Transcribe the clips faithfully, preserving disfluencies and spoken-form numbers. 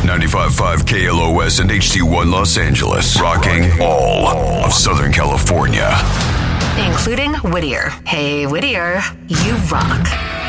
ninety-five point five K L O S and H T one Los Angeles. Rocking all of Southern California. Including Whittier. Hey, Whittier, you rock.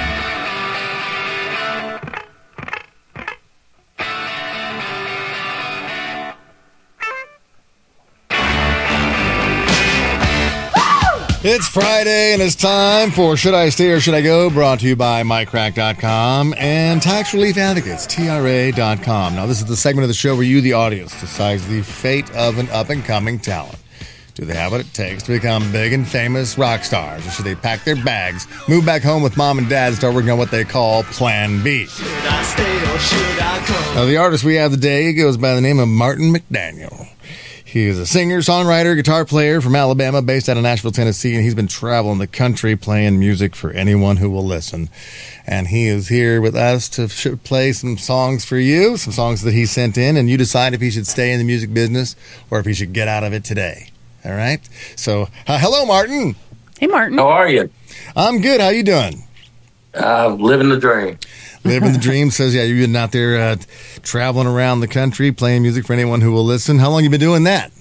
It's Friday, and it's time for Should I Stay or Should I Go? Brought to you by Mike Crack dot com and Tax Relief Advocates, T R A dot com. Now, this is the segment of the show where you, the audience, decides the fate of an up-and-coming talent. Do they have what it takes to become big and famous rock stars? Or should they pack their bags, move back home with mom and dad, and start working on what they call Plan B? Should I stay or should I go? Now, the artist we have today goes by the name of Martin McDaniel. He is a singer, songwriter, guitar player from Alabama, based out of Nashville, Tennessee, and he's been traveling the country playing music for anyone who will listen. And he is here with us to sh- play some songs for you, some songs that he sent in, and you decide if he should stay in the music business or if he should get out of it today. All right? So, uh, hello, Martin. Hey, Martin. How are you? I'm good. How you doing? Uh, living the dream. Living the dream. Says, yeah, you've been out there uh, traveling around the country, playing music for anyone who will listen. How long you been doing that?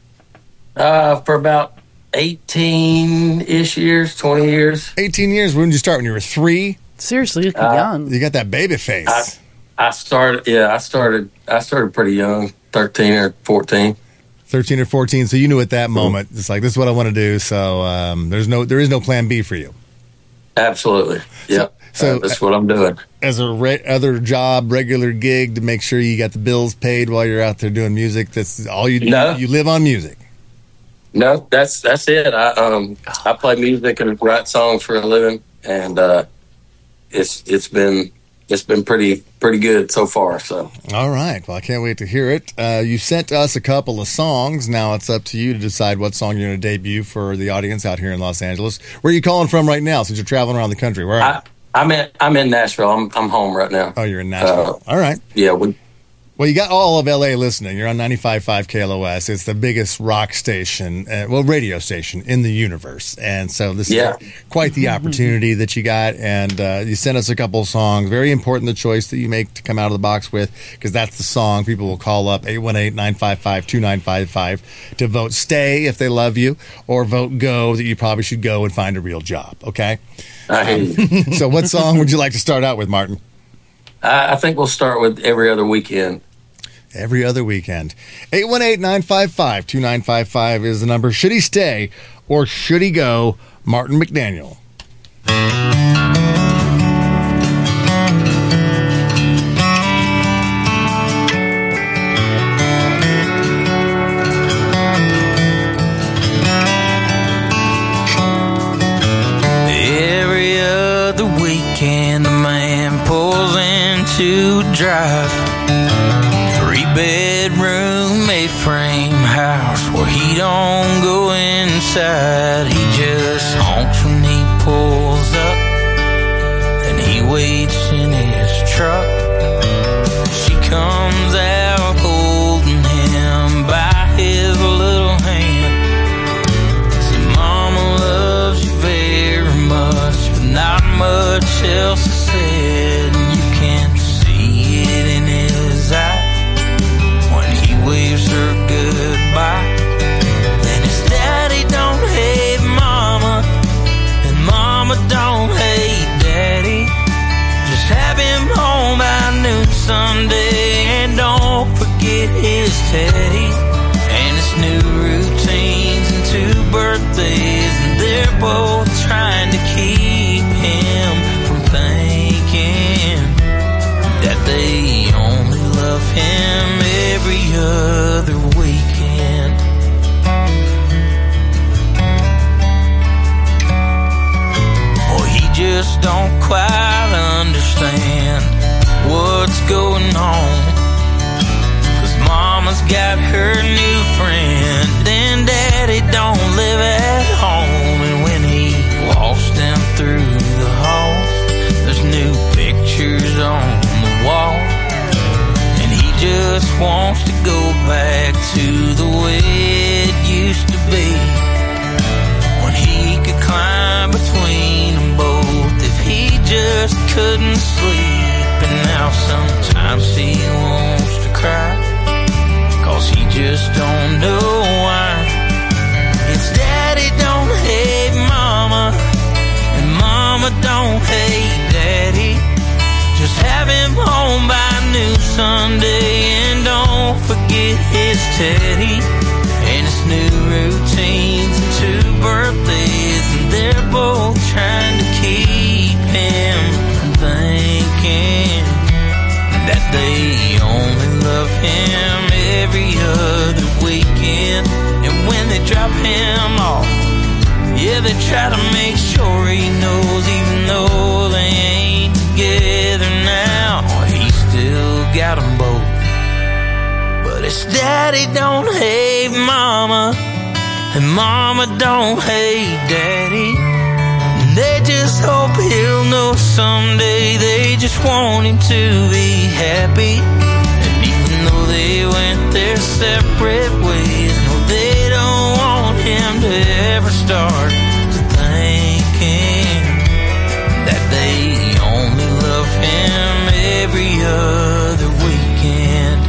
Uh, for about eighteen-ish years, twenty years. eighteen years. When did you start? When you were three? Seriously, you're Uh, young. You got that baby face. I, I started, yeah, I started, I started pretty young, thirteen or fourteen. thirteen or fourteen. So you knew at that moment, it's like, this is what I want to do. So um, there's no, there is no plan B for you. Absolutely. Yep. So- uh, that's what I'm doing. As a re- other job, regular gig to make sure you got the bills paid while you're out there doing music. That's all you do. No. You live on music. No, that's that's it. I um I play music and write songs for a living, and uh, it's it's been it's been pretty pretty good so far. So All right. Well, I can't wait to hear it. Uh, you sent us a couple of songs. Now it's up to you to decide what song you're going to debut for the audience out here in Los Angeles. Where are you calling from right now since you're traveling around the country? Where are I, you? I'm in I'm in Nashville. I'm I'm home right now. Oh, you're in Nashville. All right. Yeah, we, Well, you got all of L A listening. You're on ninety-five point five K L O S. It's the biggest rock station, uh, well, radio station in the universe. And so this Yeah. is quite the opportunity that you got. And uh, you sent us a couple of songs. Very important, the choice that you make to come out of the box with, because that's the song people will call up, eight one eight, nine five five, two nine five five, to vote stay if they love you, or vote go that you probably should go and find a real job. Okay? I hear you. So what song would you like to start out with, Martin? I, I think we'll start with Every Other Weekend. Every Other Weekend. eight one eight, nine five five, two nine five five is the number. Should he stay or should he go? Martin McDaniel. Every other weekend, the man pulls into drive. Three-bedroom, A-frame house where he don't go inside. He just honks when he pulls up, and he waits in his truck. She comes out holding him by his little hand. Said, Mama loves you very much, but not much else is said. And you can see it in his eyes waves her goodbye. Then his daddy don't hate mama, and mama don't hate daddy. Just have him home by noon Sunday, and don't forget his teddy. And his new routines and two birthdays, and they're both trying to keep him from thinking that they only love him every other weekend. Or he just don't quite understand what's going on. 'Cause mama's got her new friend, and daddy don't live at home. And when he walks down through the halls, there's new pictures on the wall. Just wants to go back to the way it used to be, when he could climb between them both if he just couldn't sleep. And now sometimes he wants to Sunday, and don't forget his Teddy and his new routines and two birthdays, and they're both trying to keep him from thinking that they only love him every other weekend. And when they drop him off, yeah, they try to make sure he knows, even though they ain't together now, he still got them both. But his daddy don't hate mama, and mama don't hate daddy. And they just hope he'll know someday, they just want him to be happy. And even though they went their separate ways, no, they don't want him to ever start to thinking that they only love him every other weekend.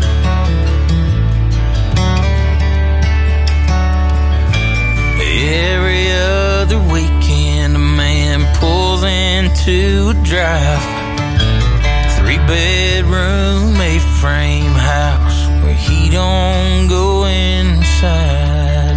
Every other weekend a man pulls into a drive, three bedroom, eight frame house where he don't go inside.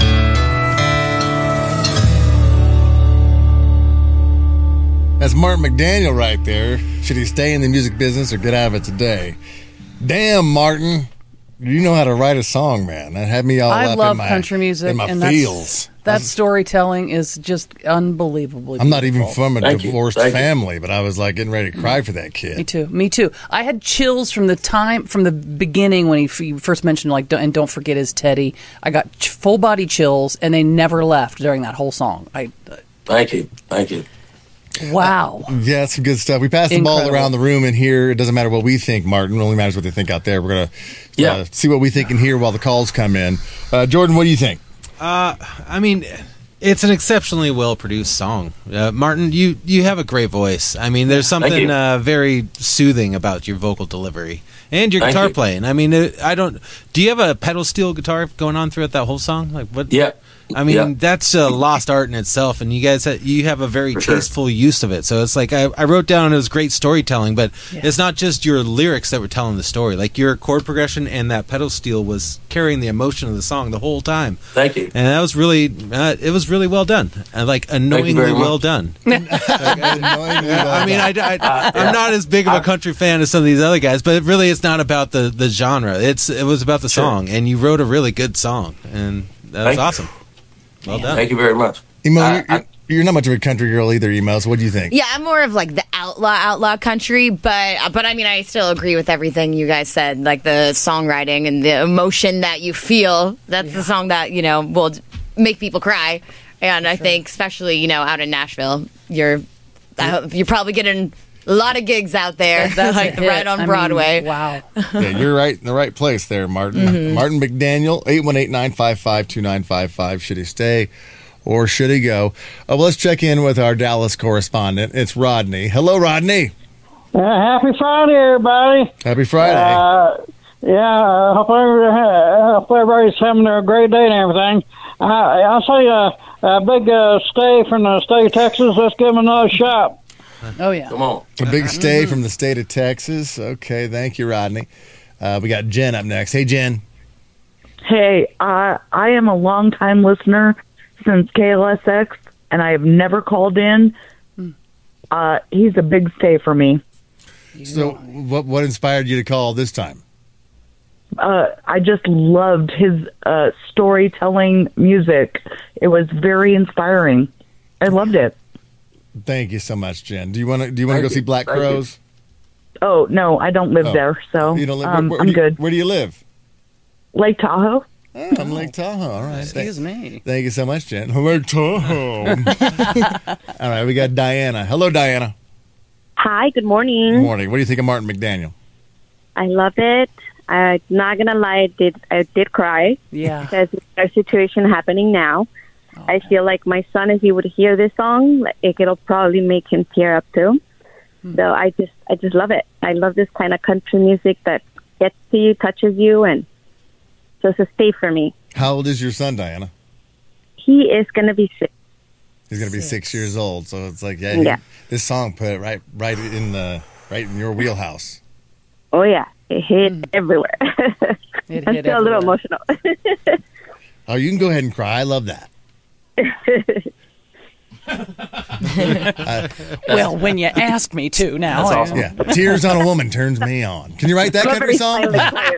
That's Martin McDaniel right there. Should he stay in the music business or get out of it today? Damn, Martin. You know how to write a song, man. That had me all I up love in my, country music, in my and feels. That storytelling is just unbelievably I'm not even beautiful. from a Thank you. divorced Thank you. family, but I was like getting ready to cry for that kid. Me too. Me too. I had chills from the time, from the beginning when he f- first mentioned, like, don't, and don't forget his Teddy. I got ch- full body chills, and they never left during that whole song. I, uh, Thank you. Thank you. wow. Yeah, that's some good stuff. We pass the ball Incredible. around the room in here. It doesn't matter what we think, Martin. It only matters what they think out there. We're going to Yeah. uh, see what we think in here while the calls come in. Uh, Jordan, what do you think? Uh, I mean, it's an exceptionally well-produced song. Uh, Martin, you, you have a great voice. I mean, there's Thank something you. uh, very soothing about your vocal delivery and your Thank guitar you. playing. I mean, it, I don't. Do you have a pedal steel guitar going on throughout that whole song? Like what? Yeah. I mean, Yeah. that's a lost art in itself, and you guys, ha- you have a very For sure. tasteful use of it. So it's like I, I wrote down it was great storytelling, but it's not just your lyrics that were telling the story. Like your chord progression and that pedal steel was carrying the emotion of the song the whole time. Thank you. And that was really, uh, it was really well done, and like annoyingly very much. well done. I I mean, I, I, I'm not as big of a country fan as some of these other guys, but it really, it's not about the, the genre. It's it was about the Sure. song, and you wrote a really good song, and that was Thank you. awesome. Well done. Thank you very much. Emo, I- you're, I- you're not much of a country girl either, Emo. So what do you think? Yeah, I'm more of like the outlaw, outlaw country, but but I mean, I still agree with everything you guys said, like the songwriting and the emotion that you feel. That's the song that you know will make people cry, and I think especially you know out in Nashville, you're I hope you're probably getting a lot of gigs out there, That's a like hit. right on I mean, Broadway. wow. Yeah, you're right in the right place there, Martin. Mm-hmm. Martin McDaniel, eight one eight, nine five five, two nine five five. Should he stay or should he go? Uh, well, let's check in with our Dallas correspondent. It's Rodney. Hello, Rodney. Uh, happy Friday, everybody. Happy Friday. Uh, yeah, I hope, every- uh, hope everybody's having a great day and everything. Uh, I'll say uh, a big uh, stay from the state of Texas. Let's give them another shot. Oh, yeah. Come on. A big stay from the state of Texas. Okay, thank you, Rodney. Uh, we got Jen up next. Hey, Jen. Hey, uh, I am a longtime listener since K L S X, and I have never called in. Uh, he's a big stay for me. So, what what inspired you to call this time? Uh, I just loved his uh, storytelling music. It was very inspiring. I loved it. Thank you so much, Jen. Do you want to do you want to go Thank see you. Black Thank you. Crows? Oh, no, I don't live Oh. there, so You don't live. um, where, where I'm do you, good. Where do you live? Lake Tahoe? Oh, I'm Lake Tahoe. All right. Excuse Thank, me. thank you so much, Jen. Lake Tahoe. All right, we got Diana. Hello, Diana. Hi, good morning. Good morning. What do you think of Martin McDaniel? I love it. I'm not gonna lie, I did I did cry Yeah. because it's a situation happening now. I feel like my son, if he would hear this song, like, it, it'll probably make him tear up too. So I just I just love it. I love this kind of country music that gets to you, touches you, and so it's a stay for me. How old is your son, Diana? He is gonna be six. He's going to be six years old. So it's like, yeah, he- Yeah. this song put it right, right in the, right in your wheelhouse. Oh yeah, it hit mm. everywhere. It I'm hit still everywhere. a little emotional. Oh, you can go ahead and cry. I love that. uh, well, when you ask me to now. That's awesome. Yeah. Tears on a Woman turns me on. Can you write that I'm country a song?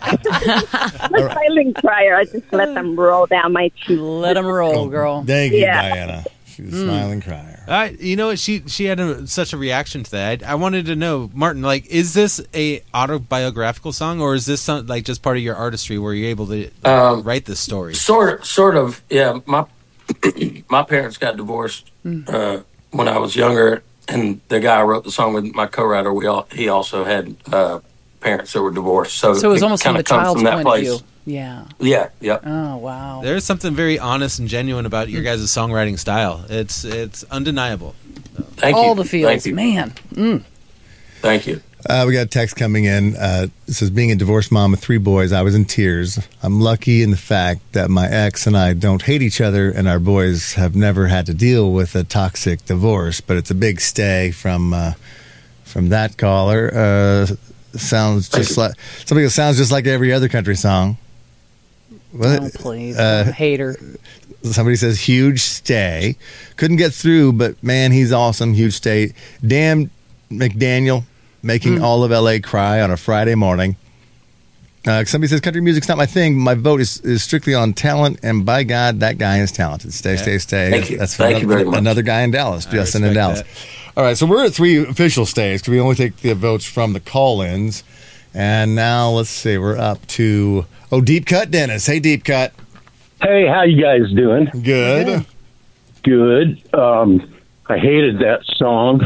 I'm a silent crier. I just let them roll down my cheeks. Let them roll, girl. Thank you, Yeah. Diana. She's a smiling crier. I, you know what? She she had a, such a reaction to that. I, I wanted to know, Martin. Like, is this a autobiographical song, or is this some, like just part of your artistry where you're able to uh, Um, write this story? Sort, sort of. Yeah, my my parents got divorced uh, when I was younger, and the guy I wrote the song with, my co-writer, we all he also had uh, parents that were divorced. So, So it was almost from kinda the comes child's from that point place. of view. Yeah. Yeah, yeah. Oh, wow. There's something very honest and genuine about your guys' songwriting style. It's it's undeniable. Thank All you. the feels, Thank you. man. Mm. Thank you. Uh, we got a text coming in. Uh, it says, being a divorced mom of three boys, I was in tears. I'm lucky in the fact that my ex and I don't hate each other, and our boys have never had to deal with a toxic divorce. But it's a big stay from uh, from that caller. Uh, sounds just like something that sounds just like every other country song. What? Oh, please. Uh, I'm a hater. Somebody says, huge stay. Couldn't get through, but man, he's awesome. Huge stay. Damn McDaniel, making Hmm. all of L A cry on a Friday morning. Uh, somebody says, country music's not my thing. My vote is, is strictly on talent, and by God, that guy is talented. Stay, stay, stay. Thank you. That's Thank another, you very much. another guy in Dallas, I Justin in respect Dallas. that. All right, so we're at three official stays because we only take the votes from the call-ins. And now, let's see, we're up to, oh, Deep Cut Dennis. Hey, Deep Cut. Hey, how you guys doing? Good. Good. Um, I hated that song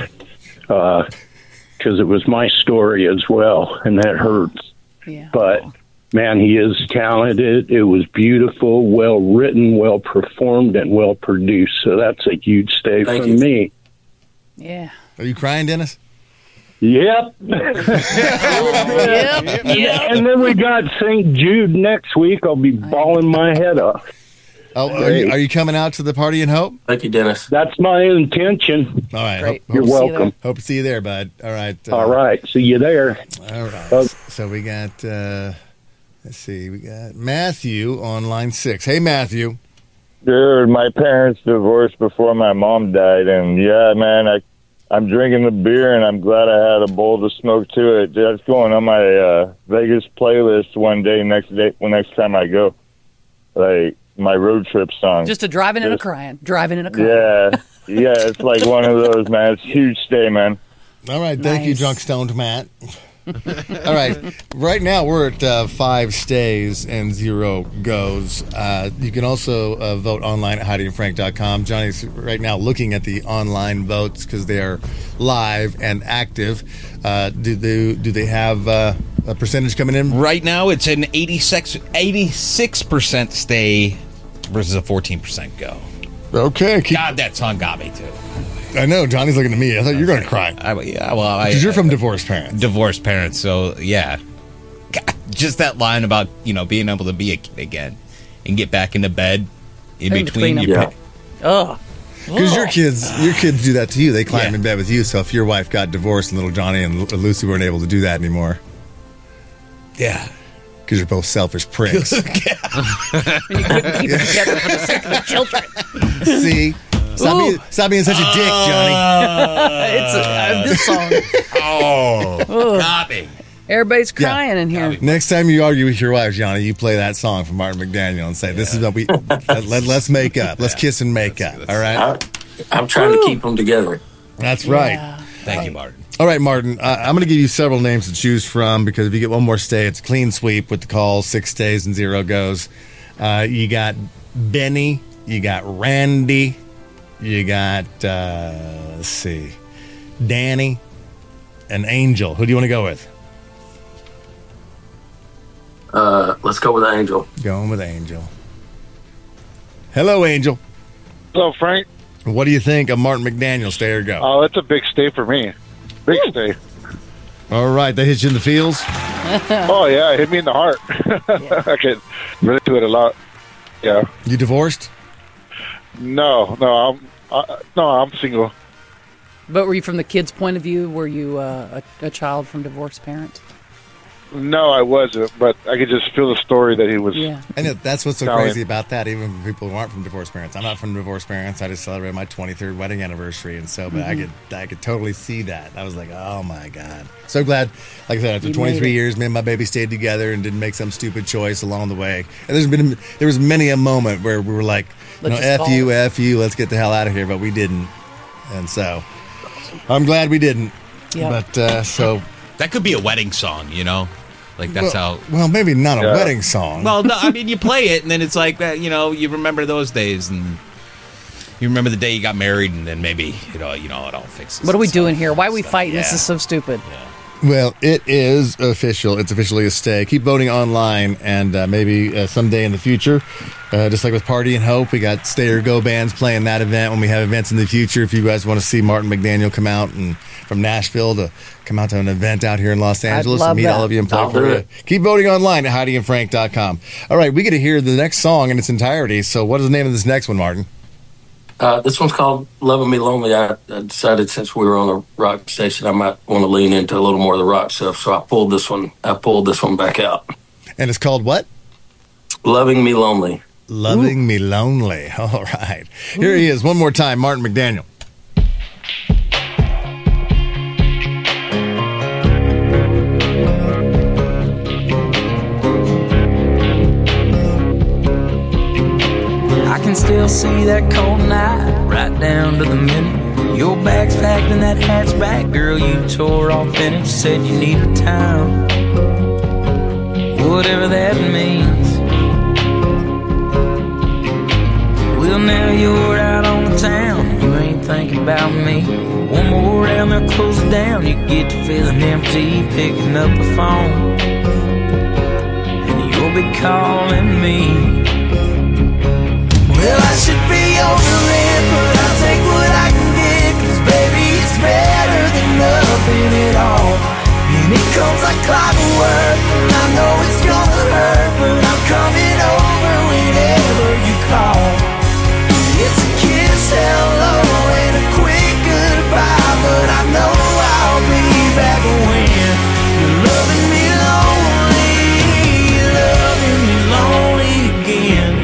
because it was my story as well, and that hurts. Yeah. But, man, he is talented. It was beautiful, well written, well performed, and well produced. So that's a huge stay Thank from you. me. Yeah. Are you crying, Dennis? Yep. Yep. And then we got Saint Jude next week. I'll be bawling my head off. Oh, are you, are you coming out to the Party in Hope? Thank you, Dennis. That's my intention. All right. Great. Hope, You're hope, See you welcome. hope to see you there, bud. All right. uh, All right. See you there. All right. Uh, So we got, uh, let's see, we got Matthew on line six. Hey, Matthew. Dude, my parents divorced before my mom died, and yeah, man, I, I'm drinking the beer, and I'm glad I had a bowl to smoke to it. That's going on my uh, Vegas playlist one day next day, well, next time I go, like my road trip song. Just a driving and a crying. Driving and a crying. Yeah, yeah, it's like one of those, man. It's a huge stay, man. All right. Thank you, Nice. Drunk Stoned Matt. All right. Right now, we're at uh, five stays and zero goes. Uh, you can also uh, vote online at heidi and frank dot com. Johnny's right now looking at the online votes because they are live and active. Uh, do they do they have uh, a percentage coming in? Right now, it's an eighty-six percent stay versus a fourteen percent go. Okay. Keep, God, that song got me, too. I know. Johnny's looking at me. I thought you were going to cry. I, yeah, well, I, Because you're from divorced parents. divorced parents, so yeah. God, just that line about, you know, being able to be a kid again and get back into bed in, In between. between your them. pa- Ugh. Because your kids, your kids do that to you. They climb Yeah. in bed with you. So if your wife got divorced and little Johnny and Lu- Lucy weren't able to do that anymore, Yeah. because you're both selfish pricks. And you couldn't keep it together for the sake of the children. See, stop being, stop being such a dick, Johnny. it's a, uh, this song. Oh, got me. Everybody's crying in here. Next time you argue with your wife, Johnny, you play that song from Martin McDaniel and say, "This is what we let, let, let's make up. Let's kiss and make up." All right. I, I'm trying to keep them together. That's right. Yeah. Thank you, Martin. All right, Martin. Uh, I'm going to give you several names to choose from because if you get one more stay, it's a clean sweep with the calls, six stays and zero goes. Uh, you got Benny, you got Randy, you got uh, let's see, Danny, and Angel. Who do you want to go with? Uh, let's go with Angel. Going with Angel. Hello, Angel. Hello, Frank. What do you think of Martin McDaniel? Stay or go? Oh, that's a big stay for me. Big stay. All right, they hit you in the feels. Oh yeah, it hit me in the heart. I can relate to it a lot. Yeah. You divorced? No, no, I'm uh, no, I'm single. But were you from the kid's point of view? Were you uh, a, a child from divorced parents? No, I wasn't, but I could just feel the story that he was. Yeah. And it- that's what's so telling. crazy about that, even for people who aren't from divorced parents. I'm not from divorced parents. I just celebrated my twenty-third wedding anniversary, and so, but I Mhm. could, I could totally see that. I was like, oh my god, so glad. Like I said, after You twenty-three made it. years, me and my baby stayed together and didn't make some stupid choice along the way. And there's been, there was many a moment where we were like, you know, Let's just f you, call it. f you, let's get the hell out of here, but we didn't, and so I'm glad we didn't. Yeah. But uh, so. That could be a wedding song, you know? Like, that's well, how... Well, maybe not a Yeah. wedding song. Well, no, I mean, you play it, and then it's like that, you know, you remember those days, and you remember the day you got married, and then maybe, you know, you know, it all fixes What are we itself. doing here? Why are we fighting? This yeah. is so stupid. Well, it is official. It's officially a stay. Keep voting online, and uh, maybe uh, someday in the future, uh, just like with Party and Hope, we got Stay or Go bands playing that event when we have events in the future. If you guys want to see Martin McDaniel come out and from Nashville to come out to an event out here in Los Angeles love and meet that. all of you and play I'll for do you. it. Keep voting online at Heidi and Frank dot com. All right, we get to hear the next song in its entirety. So, what is the name of this next one, Martin? Uh, this one's called "Loving Me Lonely." I, I decided since we were on a rock station, I might want to lean into a little more of the rock stuff, so I pulled this one. I pulled this one back out. And it's called what? "Loving Me Lonely." Loving Me Lonely. All right. Here he is one more time, Martin McDaniel. I can still see that cold night right down to the minute. Your bag's packed in that hatchback, girl, you tore off in it. Said you needed time, whatever that means. Well, now you're out on the town and you ain't thinking about me. One more round, they'll close it down. You get to feeling empty, picking up the phone, and you'll be calling me. Well, I should be over it, but I'll take what I can get, 'cause baby, it's better than nothing at all. And it comes like clockwork, and I know it's gonna hurt, but I'm coming over whenever you call. It's a kiss, hello, and a quick goodbye, but I know I'll be back when you're loving me lonely, loving me lonely again.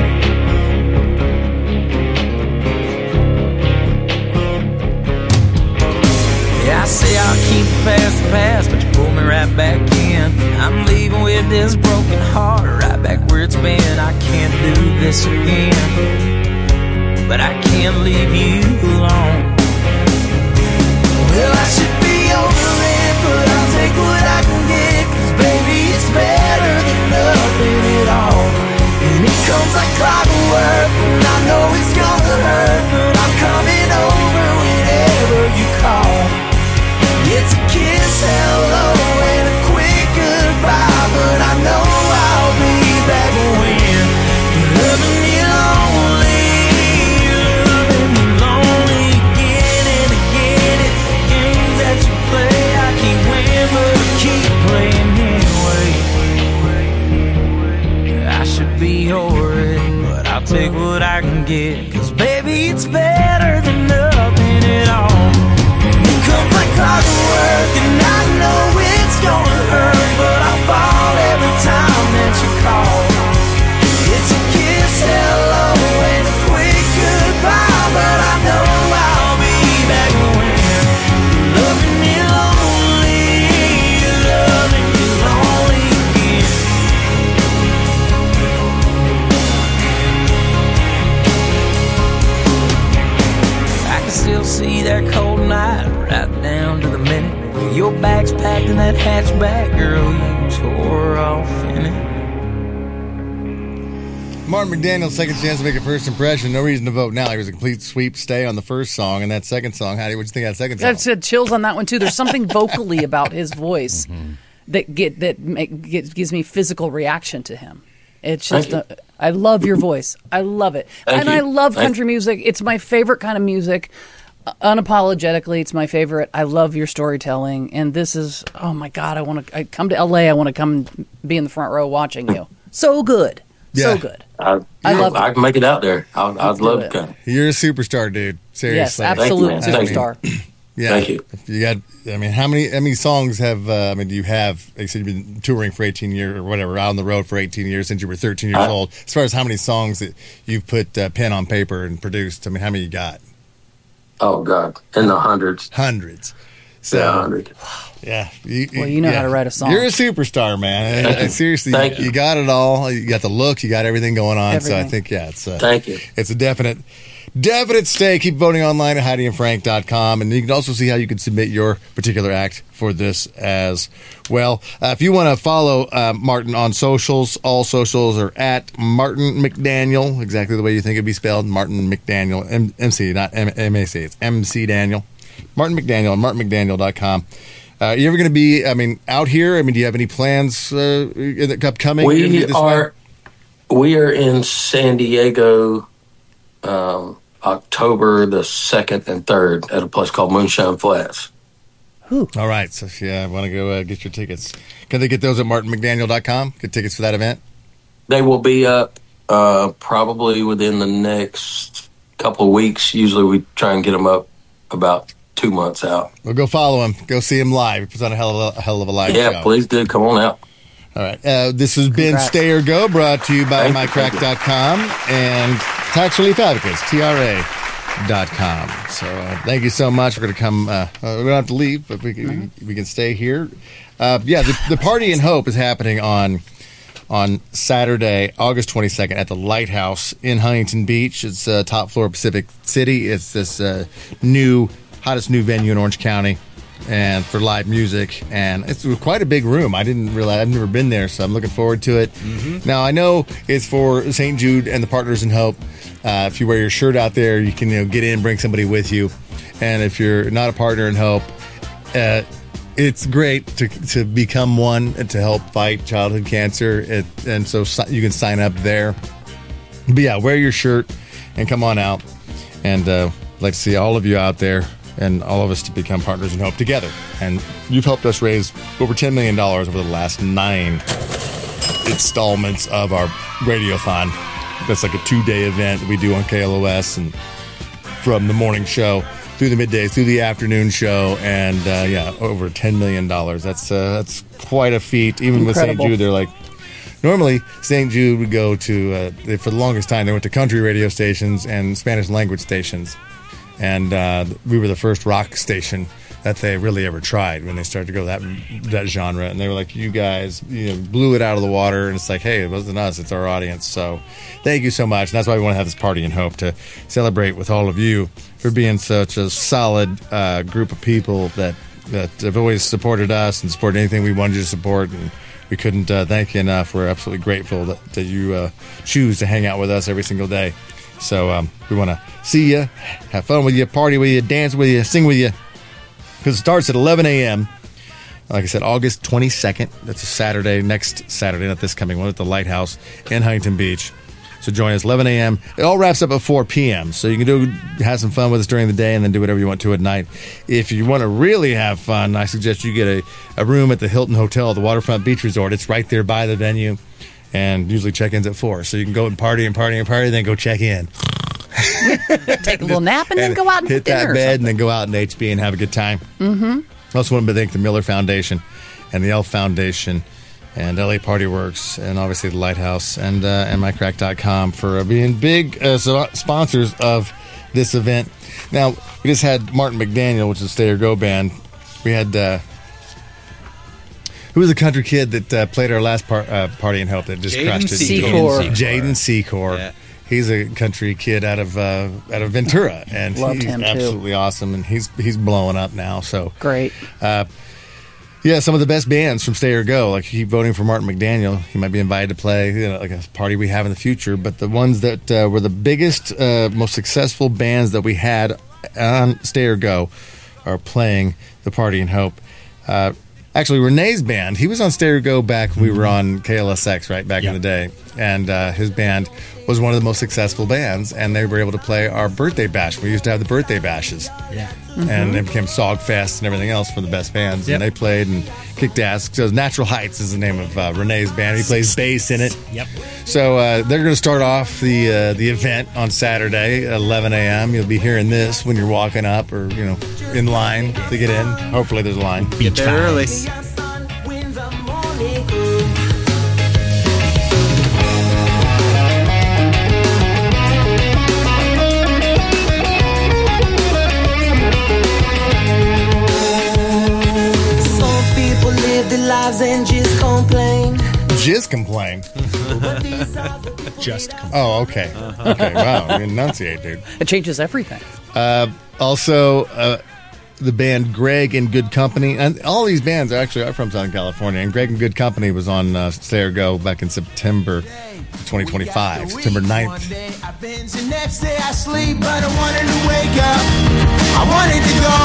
Yeah, I say I'll keep the past the past, but you pull me right back in. I'm leaving with this broken heart, right back where it's been. I can't do this again, but I can't leave you alone. Well, I should be over it, but I'll take what I can get, 'cause baby, it's better than nothing at all. And it comes like clockwork, and I know it's gonna hurt, but I'm coming over whenever you call. It's a kiss, hello, and a quick goodbye, but I know I'll be back when you're loving me lonely, you're loving me lonely again and again. It's the games that you play, I can't win, but I keep playing anyway. I should be over it, but I'll take what I can get, 'cause baby, it's better than nothing at all. It comes like clockwork, and I know it's gonna hurt, but I'll fall every time that you call. It's a kiss, hello, and a quick goodbye, but I know I'll be back when you're loving me lonely, you're loving me lonely again. I can still see that cold night right down to the minute. Your bag's packed in that hatchback, girl, you tore off in it. Martin McDaniel, second chance to make a first impression. No reason to vote now. He was a complete sweep stay on the first song, and that second song, Hattie, what do you think of that second song? I've said chills on that one too. There's something vocally about his voice that get that make, get, gives me physical reaction to him. It's just, Thank a, I love your voice. I love it, Thank and you. I love Thank country music. It's my favorite kind of music. Uh, unapologetically, it's my favorite. I love your storytelling, and this is, oh my god, I want to. I come to L A. I want to come be in the front row watching you. So good, so Yeah. good. I, I love I it. can make it out there. I'd, I'd Let's do love it. to come. You're a superstar, dude. Seriously. Yes, absolute Thank you, man. Thank you. superstar. Yeah. Thank you. You got. I mean, how many? How many songs have? Uh, I mean, do you have? Like you said, you've been touring for eighteen years or whatever, out on the road for eighteen years since you were thirteen years Uh, old. As far as how many songs that you've put uh, pen on paper and produced, I mean, how many you got? Oh God, in the hundreds. Hundreds. So, yeah, hundred. Yeah. You, Well, you know how to write a song. You're a superstar, man. Thank I- I- you. seriously, Thank you, you. got it all. You got the look. You got everything going on. So I Everything. think, yeah, it's uh, Thank you. It's a definite, definite stay. Keep voting online at Heidi and Frank dot com, and you can also see how you can submit your particular act for this as well. Uh, if you want to follow uh, Martin on socials, all socials are at Martin McDaniel, exactly the way you think it'd be spelled. Martin McDaniel, M- MC, not M- MAC. It's M C Daniel. Martin McDaniel on martin mcdaniel dot com. Uh, you ever going to be, I mean, out here? I mean, do you have any plans uh, upcoming? We this are we are in San Diego um, October the second and third at a place called Moonshine Flats. All right. So if you uh, want to go uh, get your tickets, can they get those at martin mcdaniel dot com? Get tickets for that event? They will be up uh, probably within the next couple of weeks. Usually we try and get them up about two months out. Well, go follow him. Go see him live. He puts on a hell of a, a hell of a live Yeah, show. please do. Come on out. All right. Uh, this has been Congrats. Stay or Go, brought to you by Thank you, my crack dot com and Tax Relief Advocates, T R A dot com. So uh, thank you so much. We're going to come. Uh, uh, we don't have to leave, but we can, we can stay here. Uh, yeah, the, the Party in Hope is happening on on Saturday, August twenty-second at the Lighthouse in Huntington Beach. It's uh, top floor Pacific City. It's this uh, new, hottest new venue in Orange County, and for live music. And it's quite a big room. I didn't realize, I've never been there, so I'm looking forward to it. Mhm. Now, I know it's for Saint Jude and the Partners in Hope. Uh, if you wear your shirt out there, you can you know, get in, bring somebody with you. And if you're not a partner in Hope, uh, it's great to to become one and to help fight childhood cancer. It, and so si- you can sign up there. But yeah, wear your shirt and come on out. And uh, I'd like to see all of you out there and all of us to become Partners in Hope together. And you've helped us raise over ten million dollars over the last nine installments of our Radiothon. That's like a two-day event that we do on K L O S, and from the morning show through the midday, through the afternoon show, and uh, yeah, over ten million dollars. That's uh, that's quite a feat. Even with Saint Incredible. Jude, they're like, normally Saint Jude would go to, uh, they, for the longest time, they went to country radio stations and Spanish language stations. And uh, we were the first rock station that they really ever tried when they started to go that that genre. And they were like, you guys, you know, blew it out of the water. And it's like, hey, it wasn't us, it's our audience. So thank you so much. And that's why we want to have this Party in Hope, to celebrate with all of you for being such a solid uh, group of people that, that have always supported us and supported anything we wanted you to support. And we couldn't uh, thank you enough. We're absolutely grateful that, that you uh, choose to hang out with us every single day. So um, we want to see you, have fun with you, party with you, dance with you, sing with you. Because it starts at eleven a.m. Like I said, August twenty-second. That's a Saturday, next Saturday, not this coming one, at the Lighthouse in Huntington Beach. So join us, eleven a.m. It all wraps up at four p.m. So you can do have some fun with us during the day and then do whatever you want to at night. If you want to really have fun, I suggest you get a, a room at the Hilton Hotel, the Waterfront Beach Resort. It's right there by the venue. And usually check-in's at four. So you can go and party and party and party, then go check in. Take a little nap and then go out and hit hit dinner that or bed and then go out in H B and have a good time. Mm-hmm. I also want to thank the Miller Foundation and the Elf Foundation and L A Party Works and obviously the Lighthouse and uh, and my crack dot com for uh, being big uh, so- sponsors of this event. Now, we just had Martin McDaniel, which is Stay or Go band. We had... Uh, who was the country kid that uh, played our last par- uh, Party in Hope that just Jaden crushed it? Secor. Jaden Secor. Yeah. He's a country kid out of uh, out of Ventura, and Loved he's him, too. absolutely awesome. And he's he's blowing up now. So Great. uh, yeah, some of the best bands from Stay or Go. Like, keep voting for Martin McDaniel. He might be invited to play, you know, like a party we have in the future. But the ones that uh, were the biggest, uh, most successful bands that we had on Stay or Go are playing the Party in Hope. Uh, Actually, Renee's band, he was on Stay or Go back when we were on K L S X, right, back in the day. And uh, his band was one of the most successful bands, and they were able to play our birthday bash. We used to have the birthday bashes. Yeah. And they became Sogfest and everything else for the best bands. Yep. And they played and kicked ass. So Natural Heights is the name of uh, Renee's band. He plays bass in it. Yep. So uh, they're going to start off the uh, the event on Saturday at eleven a.m. You'll be hearing this when you're walking up or, you know, in line to get in. Hopefully there's a line. Get there early. Some people live their lives and just complain. Jizz complain. Just complain. Oh, okay. Okay, wow. You enunciate, dude. It changes everything. Uh, also, uh, the band Greg and Good Company. And all these bands actually are from Southern California. And Greg and Good Company was on uh, Stay or Go back in September twenty twenty-five, September ninth. The next day I sleep, but I wanted to wake up. I wanted to go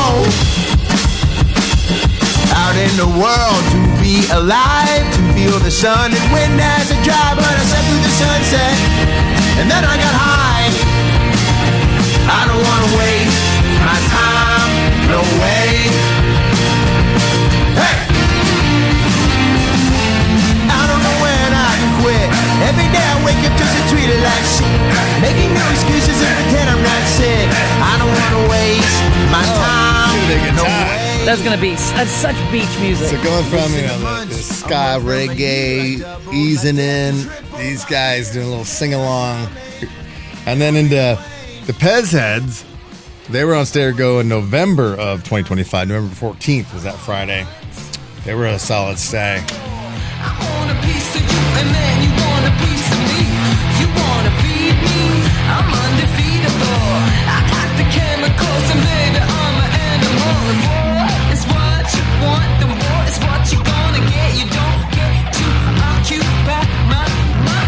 out in the world to be alive, to feel the sun and wind as I drive. But I slept through the sunset, and then I got high. I don't want to waste my time, no way. Hey! I don't know when I can quit. Every day I wake up just to treat it like shit. Making no excuses and pretend I'm not sick. I don't want to waste my time, no way. That's going to be that's such beach music. So going from, you know, the, the ska reggae, easing in, these guys doing a little sing-along, and then into the Pez Heads. They were on Stay or Go in November of twenty twenty-five. November fourteenth was that Friday. They were a solid stay. Want a piece of you and then you want a piece of me. You want to feed me, I'm undefeatable. I got the chemicals and baby I'm an animal. The war is what you want, the war is what you're gonna get. You don't get to occupy my mind.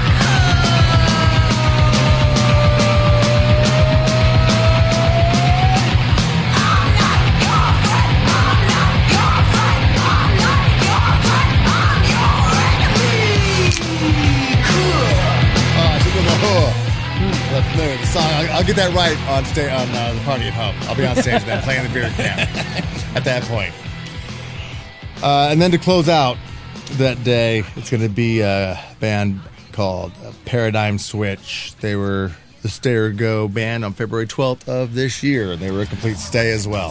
That's familiar. The song, I'll, I'll get that right on stay on uh, the party at home. I'll be on stage then playing the beer can at that point. Uh, and then to close out that day, it's going to be a band called Paradigm Switch. They were the Stay or Go band on February twelfth of this year. They were a complete stay as well.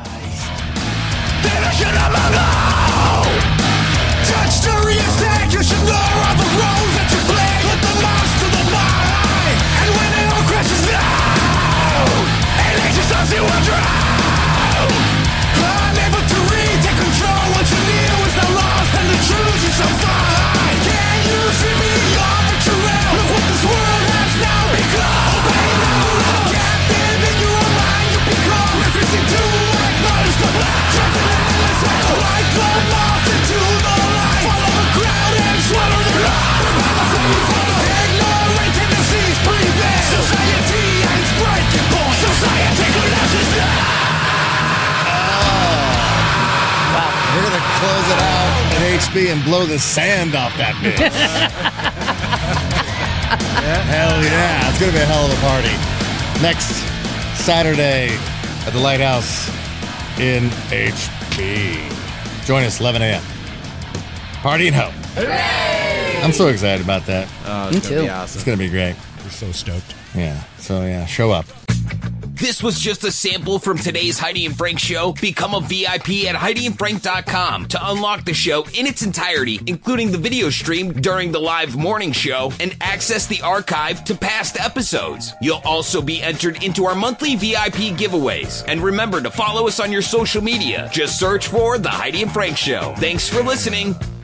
Judge, jury, and fact, you should know all the roles that you play. Put the mouse to the mind, and when it all crashes down, and let yourself see what drown. Unable to read, take control. What you knew is now lost, and the truth is so fine. Can you see me off the trail? Look what this world has now become. Obey now, captive in your own mind you become. Refusing to acknowledge the black. Jumping in the cycle like the moth into the light. Follow the crowd and swallow the lie. Ignorant tendencies prevent. Society is breaking point. Society collapses now. We're going to close it out at H B and blow the sand off that bitch. Hell yeah. It's going to be a hell of a party. Next Saturday at the Lighthouse in H B. Join us, eleven a.m. Party and hope. Hooray! I'm so excited about that. Oh, it's Me gonna too. be awesome. It's going to be great. We're so stoked. Yeah. So, yeah, show up. This was just a sample from today's Heidi and Frank show. Become a V I P at Heidi and Frank dot com to unlock the show in its entirety, including the video stream during the live morning show, and access the archive to past episodes. You'll also be entered into our monthly V I P giveaways. And remember to follow us on your social media. Just search for The Heidi and Frank Show. Thanks for listening.